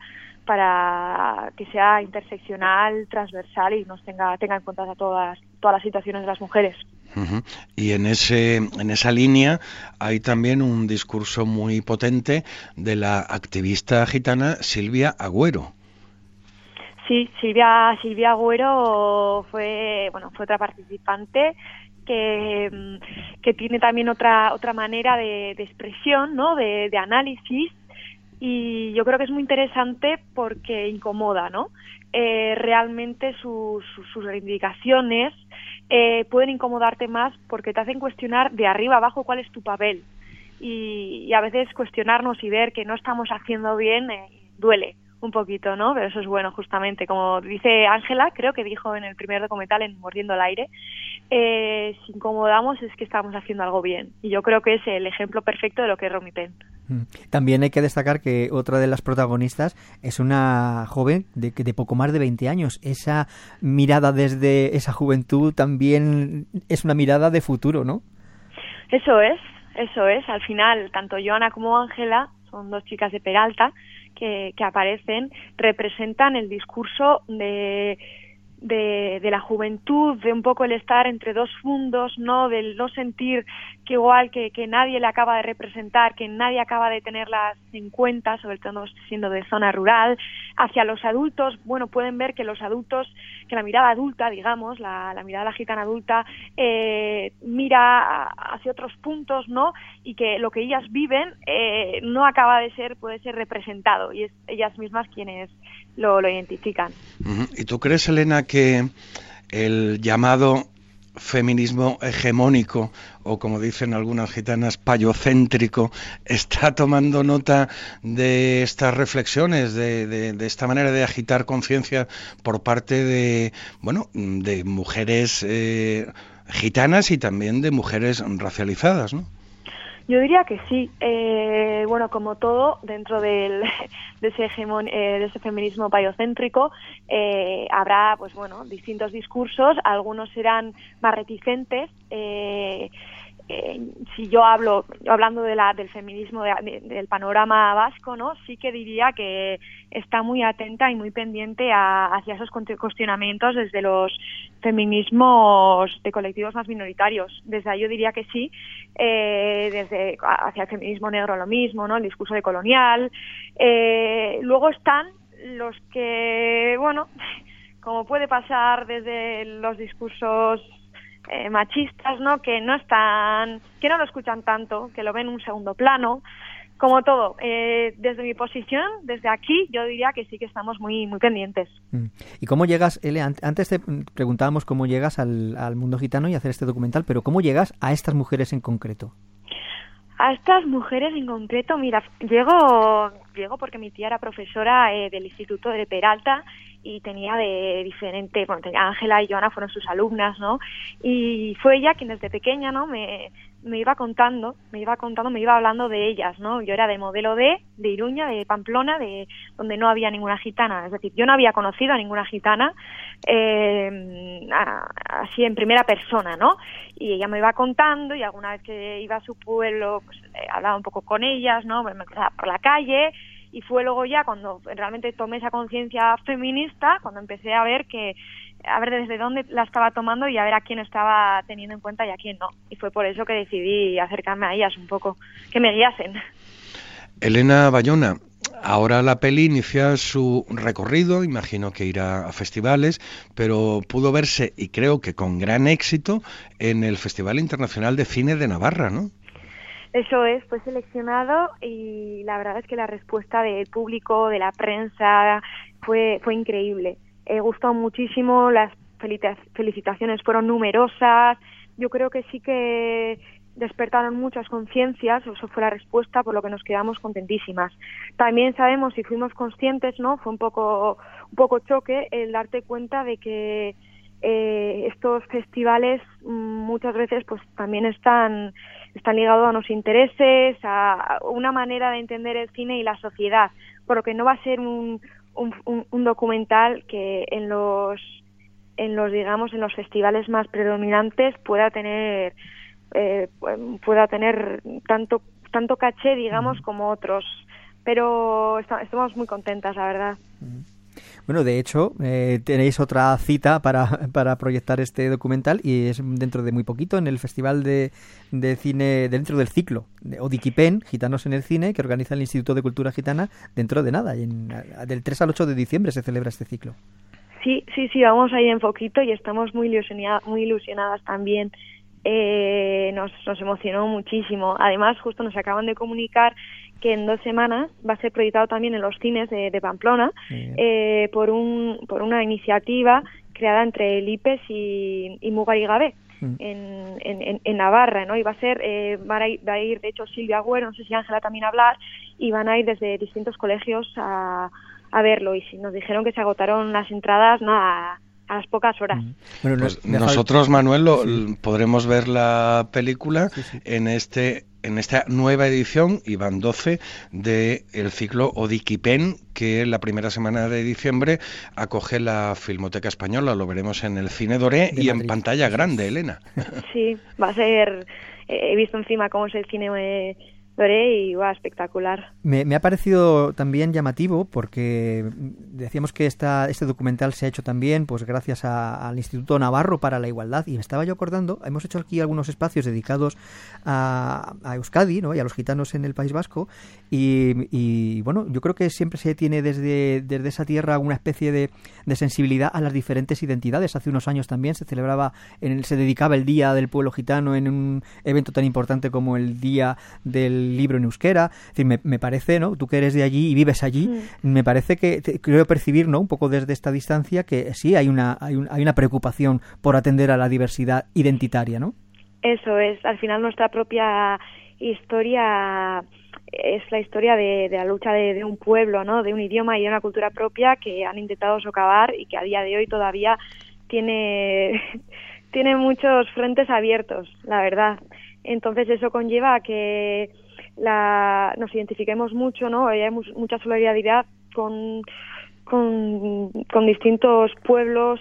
V: para que sea interseccional, transversal y nos tenga tenga en cuenta todas todas las situaciones de las mujeres.
C: Uh-huh. Y en ese en esa línea hay también un discurso muy potente de la activista gitana Silvia Agüero.
V: Sí, Silvia Silvia Agüero fue bueno fue otra participante que que tiene también otra otra manera de, de expresión, ¿no? De, de análisis. Y yo creo que es muy interesante porque incomoda, ¿no? Eh, realmente sus, sus, sus reivindicaciones eh, pueden incomodarte más porque te hacen cuestionar de arriba abajo cuál es tu papel. Y, y a veces cuestionarnos y ver que no estamos haciendo bien eh, duele un poquito, ¿no? Pero eso es bueno, justamente. Como dice Ángela, creo que dijo en el primer documental, en Mordiendo el Aire, eh, si incomodamos es que estamos haciendo algo bien. Y yo creo que es el ejemplo perfecto de lo que es Romy Penn.
D: También hay que destacar que otra de las protagonistas es una joven de, de poco más de veinte años. Esa mirada desde esa juventud también es una mirada de futuro, ¿no?
V: Eso es, eso es. Al final, tanto Joana como Ángela, son dos chicas de Peralta, que, que aparecen, representan el discurso de... De, de la juventud, de un poco el estar entre dos mundos, ¿no? Del no sentir que igual que, que nadie le acaba de representar, que nadie acaba de tenerlas en cuenta, sobre todo siendo de zona rural. Hacia los adultos, bueno, pueden ver que los adultos, que la mirada adulta, digamos, la, la mirada de la gitana adulta, eh, mira hacia otros puntos, ¿no? Y que lo que ellas viven eh, no acaba de ser, puede ser representado, y es ellas mismas quienes lo, lo identifican.
C: Uh-huh. ¿Y tú crees, Elena, que el llamado feminismo hegemónico, o como dicen algunas gitanas, payocéntrico, está tomando nota de estas reflexiones, de, de, de esta manera de agitar conciencia por parte de, bueno, de mujeres eh, gitanas y también de mujeres racializadas, ¿no?
V: Yo diría que sí. Eh, bueno, como todo, dentro del, de, ese hegemon, eh, de ese feminismo payocéntrico, eh, habrá, pues bueno, distintos discursos. Algunos serán más reticentes. Eh, eh, si yo hablo, hablando de la, del feminismo, de, de, del panorama vasco, ¿no? Sí que diría que está muy atenta y muy pendiente a, hacia esos cuestionamientos desde los feminismos de colectivos más minoritarios. Desde ahí yo diría que sí. Eh, desde hacia el feminismo negro lo mismo, ¿no? El discurso decolonial. Eh, luego están los que, bueno, como puede pasar desde los discursos eh, machistas, ¿no? Que no están, que no lo escuchan tanto, que lo ven en un segundo plano. Como todo, eh, desde mi posición, desde aquí, yo diría que sí que estamos muy muy pendientes.
D: ¿Y cómo llegas, Ele? Antes te preguntábamos cómo llegas al, al mundo gitano y hacer este documental, pero ¿cómo llegas a estas mujeres en concreto?
V: A estas mujeres en concreto, mira, llego, llego porque mi tía era profesora eh, del Instituto de Peralta y tenía de diferente, bueno, Ángela y Joana fueron sus alumnas, ¿no? Y fue ella quien desde pequeña, ¿no? Me, me iba contando, me iba contando, me iba hablando de ellas, ¿no? Yo era de modelo D, de Iruña, de Pamplona, de donde no había ninguna gitana, es decir, yo no había conocido a ninguna gitana eh, a, así en primera persona, ¿no? Y ella me iba contando y alguna vez que iba a su pueblo, pues eh, hablaba un poco con ellas, ¿no? Me cruzaba por la calle Y fue luego ya cuando realmente tomé esa conciencia feminista, cuando empecé a ver que a ver desde dónde la estaba tomando y a ver a quién estaba teniendo en cuenta y a quién no. Y fue por eso que decidí acercarme a ellas un poco, que me guiasen.
C: Elena Bayona, ahora la peli inicia su recorrido, imagino que irá a festivales, pero pudo verse, y creo que con gran éxito, en el Festival Internacional de Cine de Navarra, ¿no?
V: Eso es, fue seleccionado y la verdad es que la respuesta del público, de la prensa, fue, fue increíble. Eh, gustó muchísimo, las felicitaciones fueron numerosas, yo creo que sí que despertaron muchas conciencias, eso fue la respuesta, por lo que nos quedamos contentísimas. También sabemos y fuimos conscientes, ¿no? Fue un poco, un poco choque el darte cuenta de que eh, estos festivales muchas veces pues también están, están ligados a unos intereses, a una manera de entender el cine y la sociedad, por lo que no va a ser un Un, un, un documental que en los en los digamos en los festivales más predominantes pueda tener eh, pueda tener tanto tanto caché digamos uh-huh. como otros, pero est- estamos muy contentas, la verdad.
D: Uh-huh. Bueno, de hecho, eh, tenéis otra cita para, para proyectar este documental y es dentro de muy poquito en el Festival de, de Cine, dentro del ciclo de Odiquipen, Gitanos en el Cine, que organiza el Instituto de Cultura Gitana, dentro de nada, en, del tres al ocho de diciembre se celebra este ciclo.
V: Sí, sí, sí, vamos ahí en poquito y estamos muy ilusionadas, muy ilusionadas también. Eh, nos, nos emocionó muchísimo. Además, justo nos acaban de comunicar que en dos semanas va a ser proyectado también en los cines de, de Pamplona eh, por un por una iniciativa creada entre el I P E S y, y Mugarigabé mm. en, en, en Navarra, ¿no? Y va a ser, eh, van a ir, va a ir de hecho Silvia Agüero, no sé si Ángela también a hablar, y van a ir desde distintos colegios a, a verlo. Y si nos dijeron que se agotaron las entradas, nada, a las pocas horas.
C: Bueno, pues nosotros, Manuel, lo, sí. podremos ver la película sí, sí. en este en esta nueva edición, y van doce, de el ciclo Odiquipen, que la primera semana de diciembre acoge la Filmoteca Española. Lo veremos en el Cine Doré y Madrid. En pantalla grande, Elena.
V: Sí, va a ser... Eh, he visto encima cómo es el cine... Eh, y va, espectacular.
D: Me, me ha parecido también llamativo porque decíamos que esta, este documental se ha hecho también pues gracias a, al Instituto Navarro para la Igualdad, y me estaba yo acordando, hemos hecho aquí algunos espacios dedicados a, a Euskadi, ¿no? Y a los gitanos en el País Vasco, y, y bueno, yo creo que siempre se tiene desde, desde esa tierra una especie de, de sensibilidad a las diferentes identidades. Hace unos años también se celebraba, en el, se dedicaba el Día del Pueblo Gitano en un evento tan importante como el Día del Libro en euskera. Es decir, me, me parece, ¿no? Tú que eres de allí y vives allí, mm. me parece que te, creo percibir, ¿no? Un poco desde esta distancia que sí hay una hay, un, hay una preocupación por atender a la diversidad identitaria, ¿no?
V: Eso es. Al final nuestra propia historia es la historia de, de la lucha de, de un pueblo, ¿no? De un idioma y de una cultura propia que han intentado socavar y que a día de hoy todavía tiene tiene muchos frentes abiertos, la verdad. Entonces eso conlleva a que la, nos identifiquemos mucho, ¿no? Hay mucha solidaridad con, con, con distintos pueblos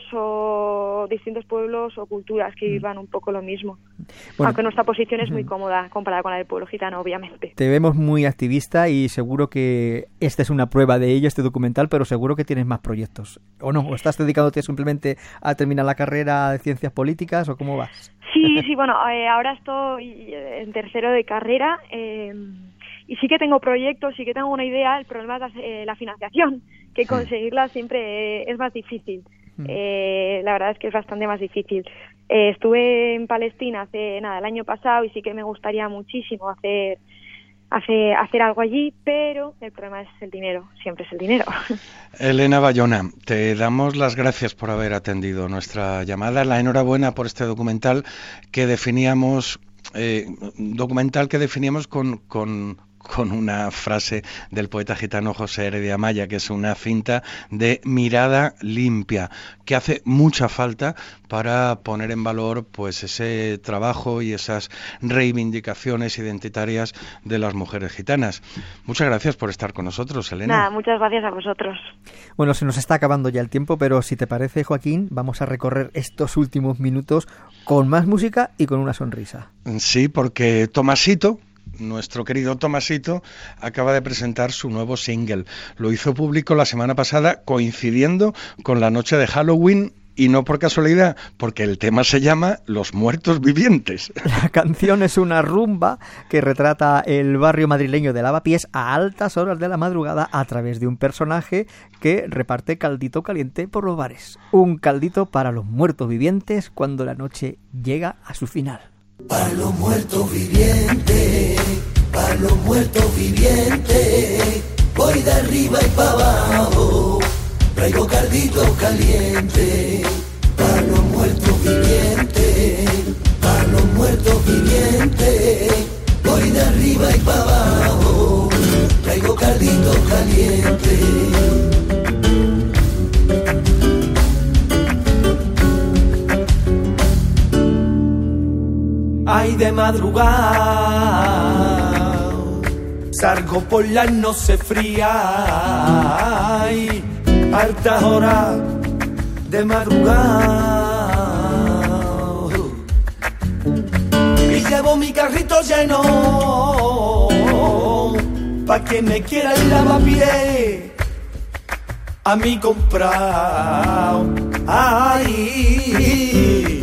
V: o distintos pueblos o culturas que vivan un poco lo mismo. Bueno, aunque nuestra posición es muy cómoda comparada con la del pueblo gitano, obviamente.
D: Te vemos muy activista y seguro que esta es una prueba de ello, este documental, pero seguro que tienes más proyectos. ¿O no? ¿O estás dedicándote simplemente a terminar la carrera de Ciencias Políticas o cómo vas?
V: Sí, sí, bueno, eh, ahora estoy en tercero de carrera eh, y sí que tengo proyectos, sí que tengo una idea. El problema es la, eh, la financiación, que conseguirla siempre eh, es más difícil. Eh, la verdad es que es bastante más difícil. Eh, estuve en Palestina hace nada el año pasado y sí que me gustaría muchísimo hacer hacer, hacer algo allí, pero el problema es el dinero, siempre es el dinero.
C: Elena Bayona, te damos las gracias por haber atendido nuestra llamada, la enhorabuena por este documental que definíamos, eh, documental que definíamos con, con con una frase del poeta gitano José Heredia Maya, que es una cinta de mirada limpia, que hace mucha falta para poner en valor pues ese trabajo y esas reivindicaciones identitarias de las mujeres gitanas. Muchas gracias por estar con nosotros, Elena.
V: Nada, muchas gracias a vosotros.
D: Bueno, se nos está acabando ya el tiempo, pero si te parece, Joaquín, vamos a recorrer estos últimos minutos con más música y con una sonrisa.
C: Sí, porque Tomasito nuestro querido Tomasito acaba de presentar su nuevo single. Lo hizo público la semana pasada coincidiendo con la noche de Halloween. Y no por casualidad, porque el tema se llama Los Muertos Vivientes.
D: La canción es una rumba que retrata el barrio madrileño de Lavapiés a altas horas de la madrugada a través de un personaje que reparte caldito caliente por los bares. Un caldito para los muertos vivientes cuando la noche llega a su final.
P: Para los muertos vivientes, para los muertos vivientes, voy de arriba y para abajo. Traigo caldito caliente para los muertos vivientes, para los muertos vivientes. Voy de arriba y para abajo, traigo caldito caliente. Ay, de madrugada salgo por la noche fría. Ay, altas horas de madrugada y llevo mi carrito lleno pa' quien me quiera el lavapiés a mí comprar. Ay,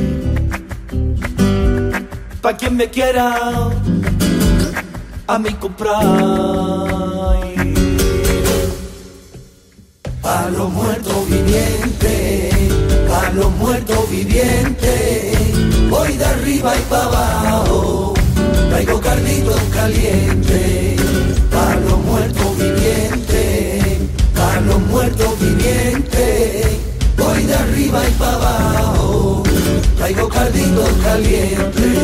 P: pa' quien me quiera a mí comprar. Pa' los muertos vivientes, pa' los muertos vivientes, voy de arriba y pa' abajo, traigo carlitos calientes. Pa' los muertos vivientes, pa' los muertos vivientes, voy de arriba y pa' abajo, traigo carlitos calientes.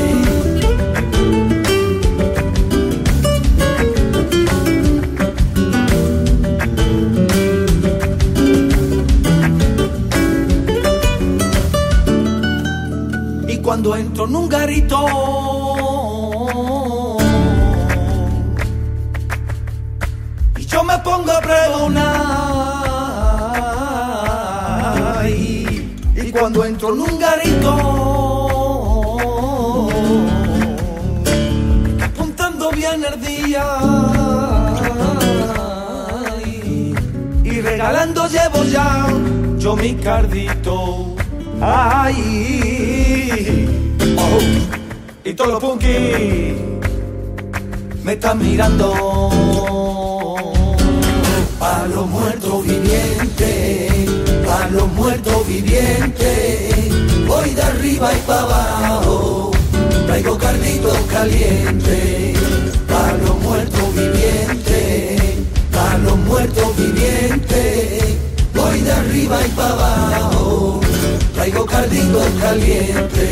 P: Cuando entro en un garito y yo me pongo a pregonar, y, y cuando entro en un garito apuntando bien el día y, y regalando llevo ya yo mi cardito. Ay, oh, y todos los punkis me están mirando. Pa' los muertos vivientes, pa' los muertos vivientes, voy de arriba y pa' abajo, traigo carlitos calientes. Pa' los muertos vivientes, pa' los muertos vivientes, voy de arriba y pa' abajo, traigo caldito caliente.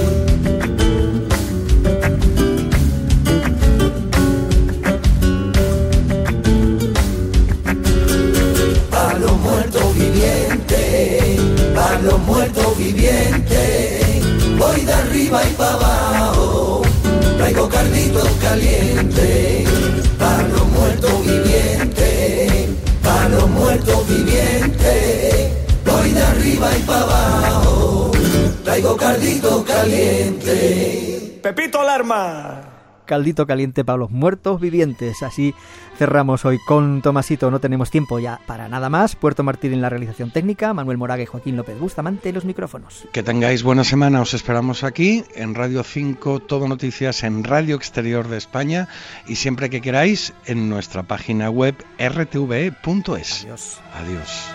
P: Pa' los muertos vivientes, pa' los muertos vivientes, voy de arriba y pa' abajo, traigo caldito caliente. Pa' los muertos vivientes, pa' los muertos vivientes, voy de arriba y pa' abajo, traigo caldito caliente.
K: Pepito Alarma.
D: Caldito caliente para los muertos vivientes. Así cerramos hoy con Tomasito. No tenemos tiempo ya para nada más. Puerto Martín en la realización técnica, Manuel Moraga y Joaquín López Bustamante en los micrófonos.
C: Que tengáis buena semana. Os esperamos aquí en Radio cinco, Todo Noticias en Radio Exterior de España, y siempre que queráis en nuestra página web r t v e punto es.
D: Adiós.
C: Adiós.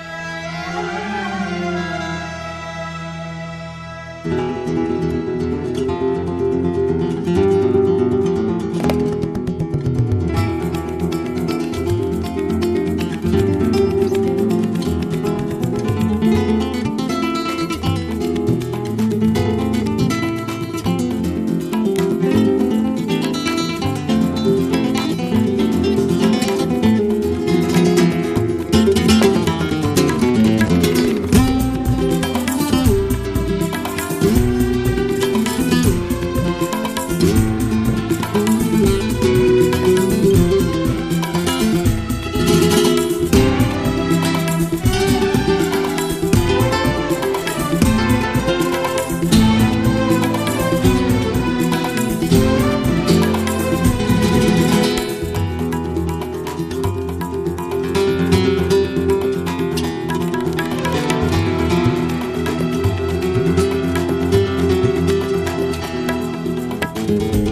B: Música.